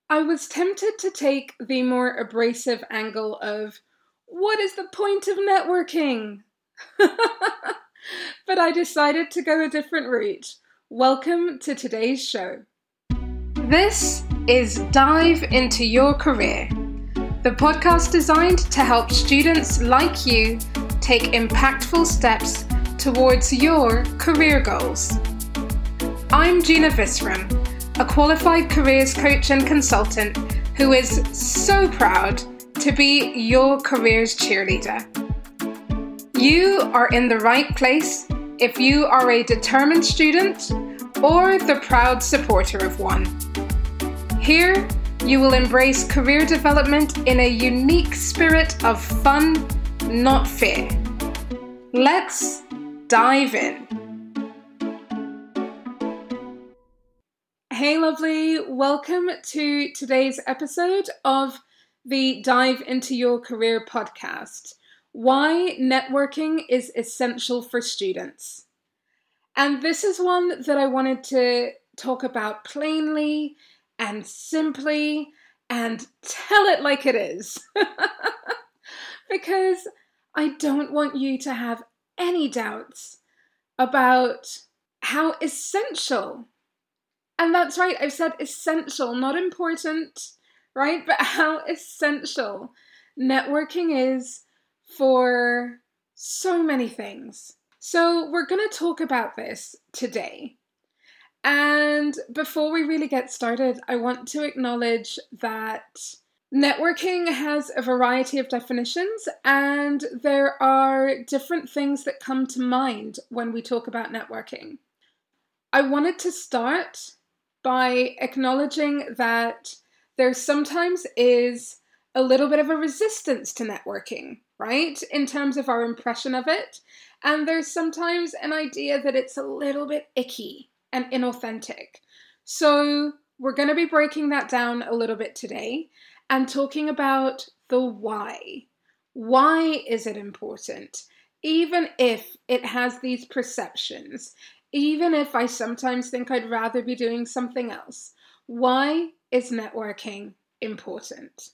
I was tempted to take the more abrasive angle of, what is the point of networking? But I decided to go a different route. Welcome to today's show. This is Dive Into Your Career, the podcast designed to help students like you take impactful steps towards your career goals. I'm Gina Visram, a qualified careers coach and consultant who is so proud to be your careers cheerleader. You are in the right place if you are a determined student or the proud supporter of one. Here, you will embrace career development in a unique spirit of fun, not fear. Let's dive in. Hey lovely, welcome to today's episode of the Dive Into Your Career podcast. Why networking is essential for students. And this is one that I wanted to talk about plainly and simply and tell it like it is. Because I don't want you to have any doubts about how essential, and that's right, I've said essential, not important, right? But how essential networking is for so many things. So we're going to talk about this today. And before we really get started, I want to acknowledge that networking has a variety of definitions, and there are different things that come to mind when we talk about networking. I wanted to start by acknowledging that there sometimes is a little bit of a resistance to networking, right? In terms of our impression of it. And there's sometimes an idea that it's a little bit icky and inauthentic. So we're going to be breaking that down a little bit today and talking about the why. Why is it important? Even if it has these perceptions, even if I sometimes think I'd rather be doing something else, why is networking important?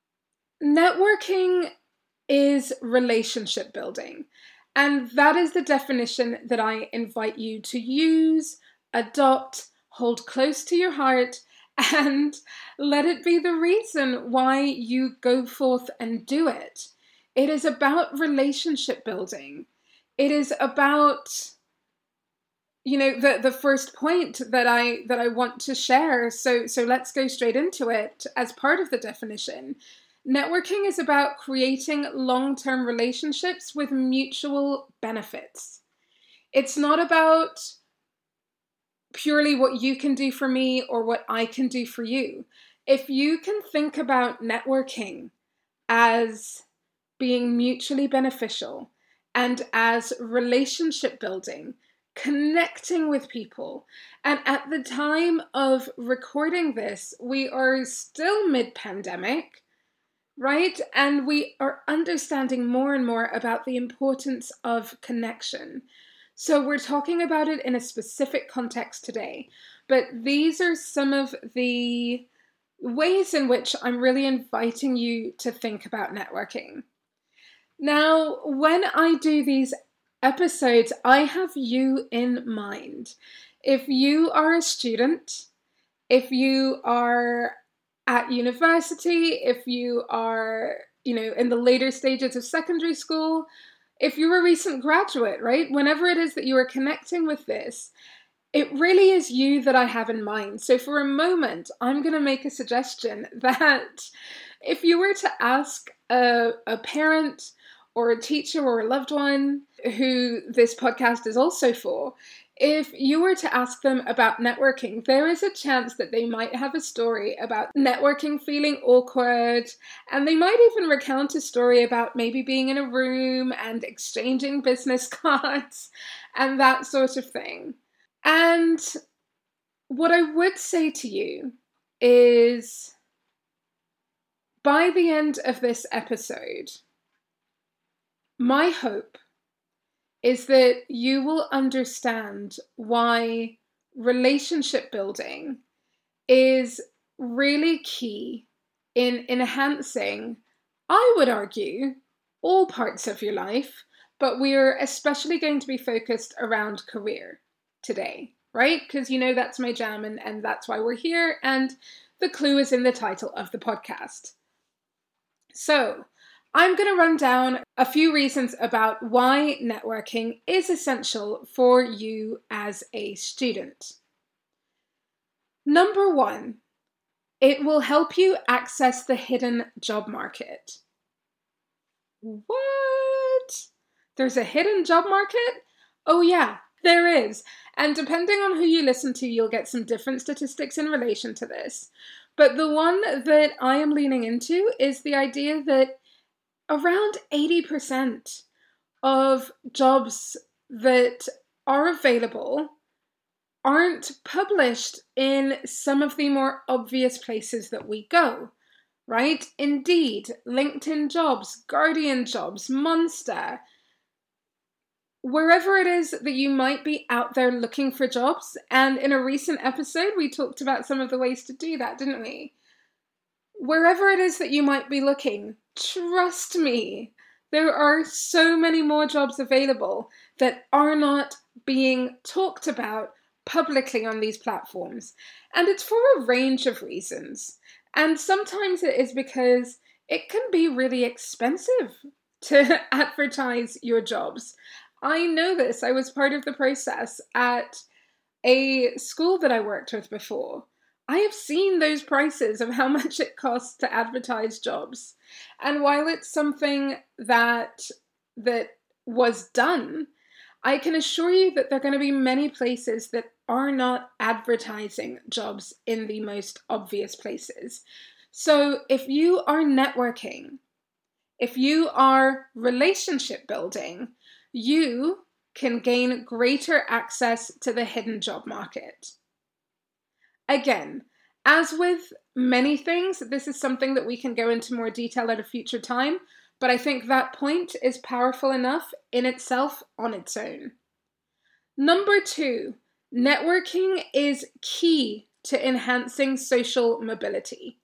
Networking is relationship building, and that is the definition that I invite you to use, adopt, hold close to your heart, and let it be the reason why you go forth and do it. It is about relationship building. It is about, the first point that I want to share. So let's go straight into it as part of the definition. Networking is about creating long-term relationships with mutual benefits. It's not about purely what you can do for me or what I can do for you. If you can think about networking as being mutually beneficial and as relationship building, connecting with people, and at the time of recording this, we are still mid-pandemic, right? And we are understanding more and more about the importance of connection. So we're talking about it in a specific context today, but these are some of the ways in which I'm really inviting you to think about networking. Now, when I do these episodes, I have you in mind. If you are a student, if you are at university, if you are, in the later stages of secondary school, if you're a recent graduate, right? Whenever it is that you are connecting with this, it really is you that I have in mind. So for a moment, I'm going to make a suggestion that if you were to ask a parent or a teacher or a loved one who this podcast is also for, if you were to ask them about networking, there is a chance that they might have a story about networking feeling awkward, and they might even recount a story about maybe being in a room and exchanging business cards and that sort of thing. And what I would say to you is, by the end of this episode, my hope is that you will understand why relationship building is really key in enhancing, I would argue, all parts of your life, but we're especially going to be focused around career today, right? Because that's my jam, and that's why we're here, and the clue is in the title of the podcast. So, I'm going to run down a few reasons about why networking is essential for you as a student. Number one, it will help you access the hidden job market. What? There's a hidden job market? Oh yeah, there is. And depending on who you listen to, you'll get some different statistics in relation to this. But the one that I am leaning into is the idea that around 80% of jobs that are available aren't published in some of the more obvious places that we go, right? Indeed, LinkedIn Jobs, Guardian Jobs, Monster, wherever it is that you might be out there looking for jobs. And in a recent episode, we talked about some of the ways to do that, didn't we? Wherever it is that you might be looking, trust me, there are so many more jobs available that are not being talked about publicly on these platforms. And it's for a range of reasons. And sometimes it is because it can be really expensive to advertise your jobs. I know this. I was part of the process at a school that I worked with before. I have seen those prices of how much it costs to advertise jobs. And while it's something that was done, I can assure you that there are going to be many places that are not advertising jobs in the most obvious places. So if you are networking, if you are relationship building, you can gain greater access to the hidden job market. Again, as with many things, this is something that we can go into more detail at a future time, but I think that point is powerful enough in itself on its own. Number two, networking is key to enhancing social mobility.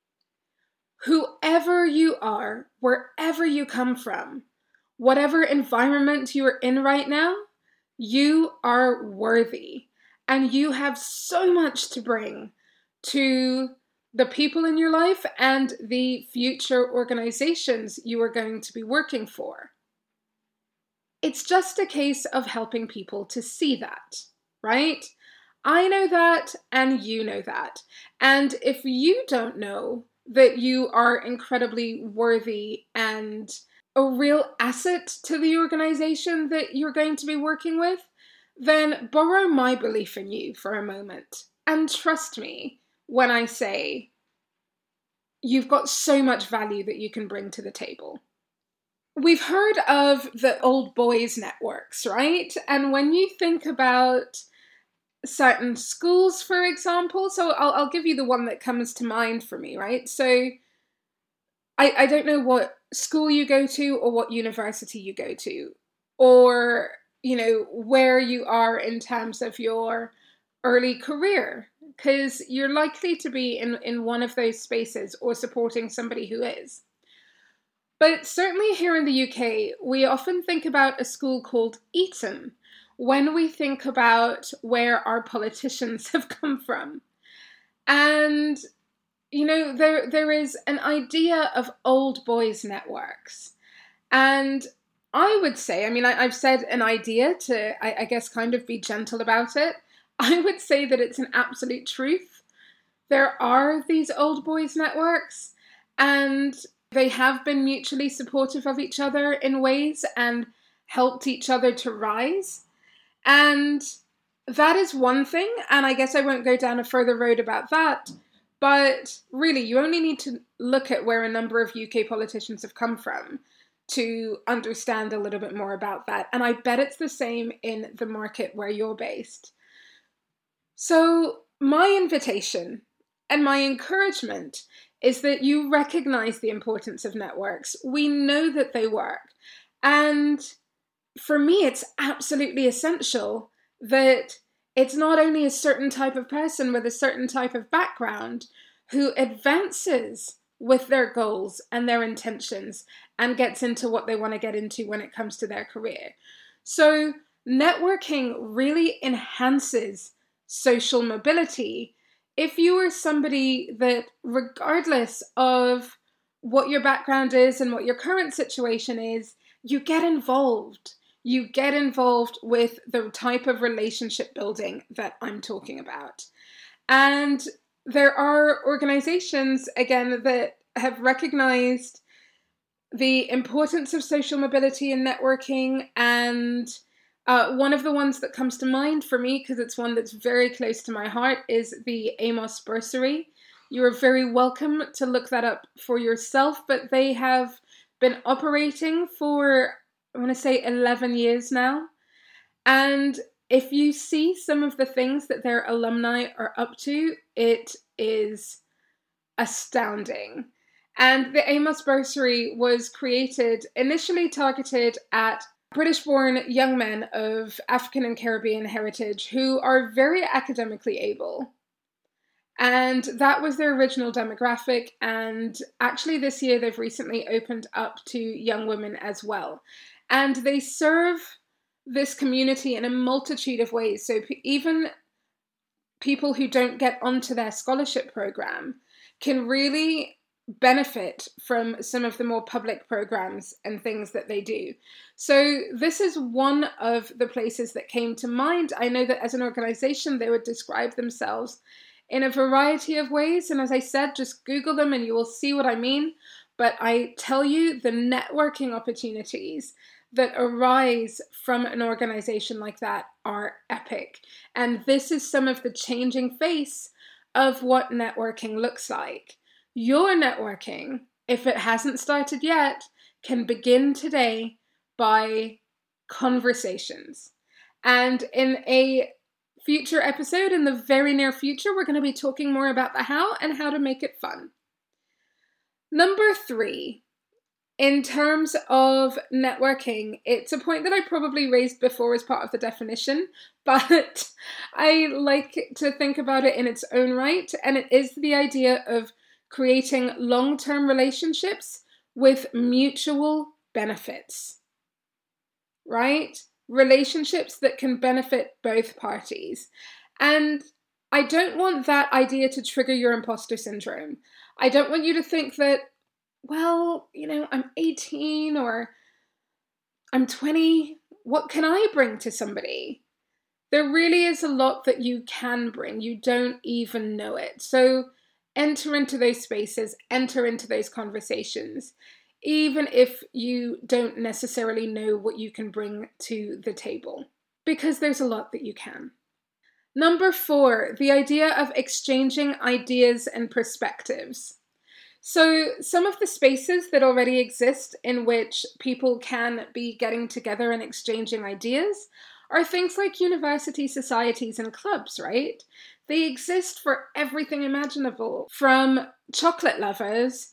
Whoever you are, wherever you come from, whatever environment you are in right now, you are worthy. And you have so much to bring to the people in your life and the future organizations you are going to be working for. It's just a case of helping people to see that, right? I know that, and you know that. And if you don't know that you are incredibly worthy and a real asset to the organization that you're going to be working with, then borrow my belief in you for a moment. And trust me when I say you've got so much value that you can bring to the table. We've heard of the old boys networks, right? And when you think about certain schools, for example, so I'll give you the one that comes to mind for me, right? So I don't know what school you go to or what university you go to, or where you are in terms of your early career, because you're likely to be in one of those spaces or supporting somebody who is. But certainly here in the UK, we often think about a school called Eton when we think about where our politicians have come from. And, there is an idea of old boys networks. And I would say, I've said an idea to, I guess, kind of be gentle about it. I would say that it's an absolute truth. There are these old boys networks, and they have been mutually supportive of each other in ways and helped each other to rise. And that is one thing, and I guess I won't go down a further road about that. But really, you only need to look at where a number of UK politicians have come from to understand a little bit more about that. And I bet it's the same in the market where you're based. So my invitation and my encouragement is that you recognize the importance of networks. We know that they work. And for me, it's absolutely essential that it's not only a certain type of person with a certain type of background who advances with their goals and their intentions and gets into what they want to get into when it comes to their career. So networking really enhances social mobility. If you are somebody that, regardless of what your background is and what your current situation is, you get involved. You get involved with the type of relationship building that I'm talking about. And there are organizations, again, that have recognized the importance of social mobility and networking. And one of the ones that comes to mind for me, because it's one that's very close to my heart, is the Amos Bursary. You are very welcome to look that up for yourself, but they have been operating for, I want to say, 11 years now. And if you see some of the things that their alumni are up to, it is astounding. And the Amos Bursary was created, initially targeted at British-born young men of African and Caribbean heritage who are very academically able. And that was their original demographic. And actually this year they've recently opened up to young women as well. And they serve this community in a multitude of ways. So even people who don't get onto their scholarship program can really benefit from some of the more public programs and things that they do. So this is one of the places that came to mind. I know that as an organization, they would describe themselves in a variety of ways. And as I said, just Google them and you will see what I mean. But I tell you, the networking opportunities that arise from an organization like that are epic. And this is some of the changing face of what networking looks like. Your networking, if it hasn't started yet, can begin today by conversations. And in a future episode, in the very near future, we're going to be talking more about the how and how to make it fun. Number 3, in terms of networking, it's a point that I probably raised before as part of the definition, but I like to think about it in its own right, and it is the idea of creating long-term relationships with mutual benefits, right? Relationships that can benefit both parties. And I don't want that idea to trigger your imposter syndrome. I don't want you to think that, well, I'm 18 or I'm 20. What can I bring to somebody? There really is a lot that you can bring. You don't even know it. So enter into those spaces, enter into those conversations, even if you don't necessarily know what you can bring to the table, because there's a lot that you can. Number 4, the idea of exchanging ideas and perspectives. So some of the spaces that already exist in which people can be getting together and exchanging ideas are things like university societies and clubs, right? They exist for everything imaginable, from chocolate lovers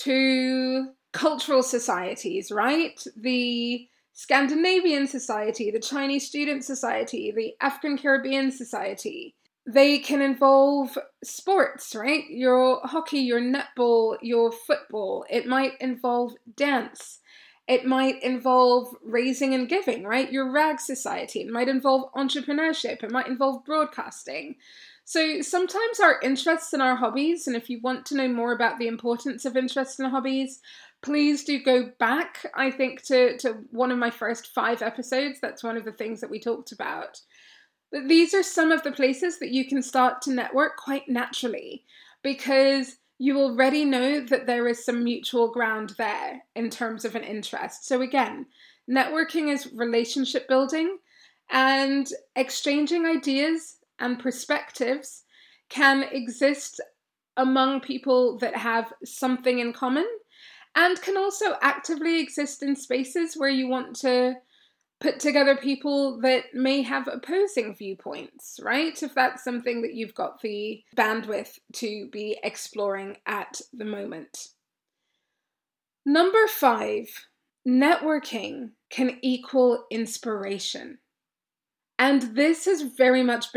to cultural societies, right? The Scandinavian Society, the Chinese Student Society, the African Caribbean Society. They can involve sports, right? Your hockey, your netball, your football. It might involve dance. It might involve raising and giving, right? Your RAG society. It might involve entrepreneurship. It might involve broadcasting. So sometimes our interests and our hobbies, and if you want to know more about the importance of interests and hobbies, please do go back, I think, to one of my first 5 episodes. That's one of the things that we talked about. But these are some of the places that you can start to network quite naturally, because you already know that there is some mutual ground there in terms of an interest. So again, networking is relationship building, and exchanging ideas and perspectives can exist among people that have something in common, and can also actively exist in spaces where you want to put together people that may have opposing viewpoints, right? If that's something that you've got the bandwidth to be exploring at the moment. Number 5, networking can equal inspiration. And this has very much been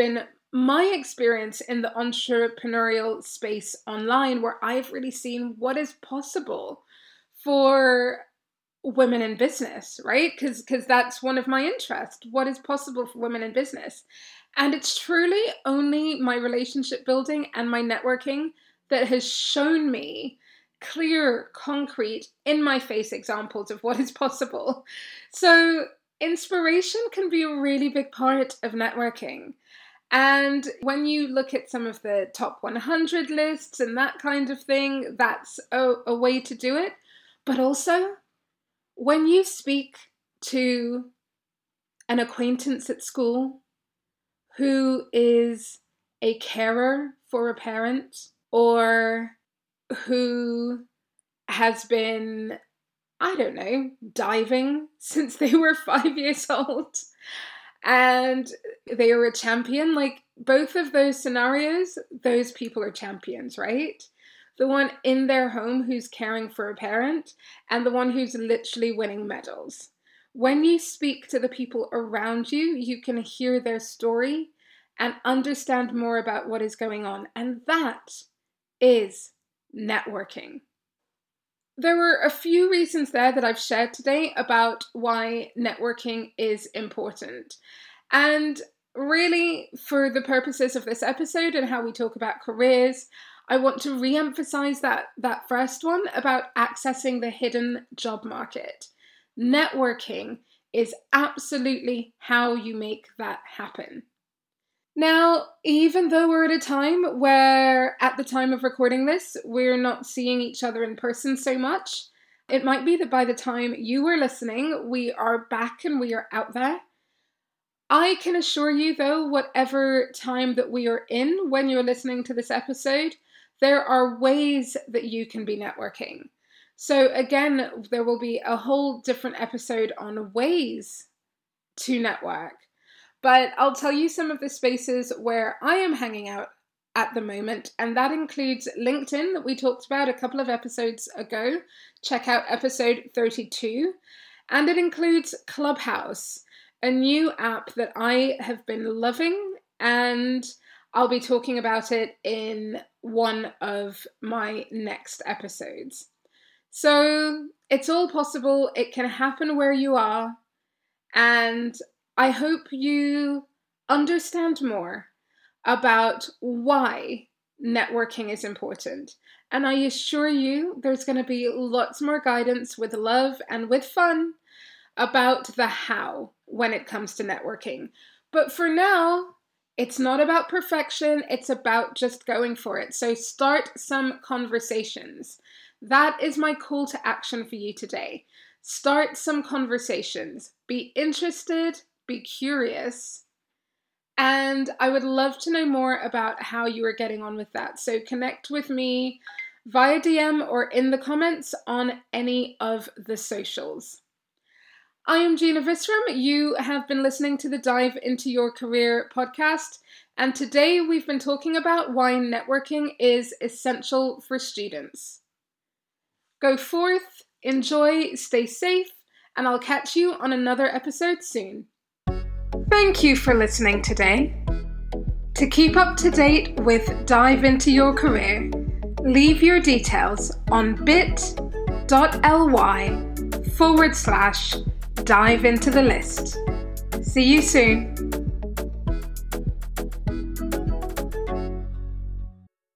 my experience in the entrepreneurial space online, where I've really seen what is possible for women in business, right? Because that's one of my interests. What is possible for women in business? And it's truly only my relationship building and my networking that has shown me clear, concrete, in my face examples of what is possible. So inspiration can be a really big part of networking. And when you look at some of the top 100 lists and that kind of thing, that's a way to do it. But also, when you speak to an acquaintance at school who is a carer for a parent, or who has been, I don't know, diving since they were 5 years old, and they are a champion, like both of those scenarios, those people are champions, right? The one in their home who's caring for a parent, and the one who's literally winning medals. When you speak to the people around you, you can hear their story and understand more about what is going on. And that is networking. There were a few reasons there that I've shared today about why networking is important. And really, for the purposes of this episode and how we talk about careers, I want to re-emphasize that first one about accessing the hidden job market. Networking is absolutely how you make that happen. Now, even though we're at a time where, at the time of recording this, we're not seeing each other in person so much, it might be that by the time you are listening, we are back and we are out there. I can assure you, though, whatever time that we are in when you're listening to this episode, there are ways that you can be networking. So again, there will be a whole different episode on ways to network. But I'll tell you some of the spaces where I am hanging out at the moment, and that includes LinkedIn that we talked about a couple of episodes ago. Check out episode 32. And it includes Clubhouse, a new app that I have been loving, and I'll be talking about it in one of my next episodes. So it's all possible. It can happen where you are. And I hope you understand more about why networking is important. And I assure you there's going to be lots more guidance with love and with fun about the how when it comes to networking. But for now, it's not about perfection. It's about just going for it. So start some conversations. That is my call to action for you today. Start some conversations. Be interested, be curious, and I would love to know more about how you are getting on with that. So connect with me via DM or in the comments on any of the socials. I am Gina Visram. You have been listening to the Dive Into Your Career podcast, and today we've been talking about why networking is essential for students. Go forth, enjoy, stay safe, and I'll catch you on another episode soon. Thank you for listening today. To keep up to date with Dive Into Your Career, leave your details on bit.ly/dive into the list. See you soon.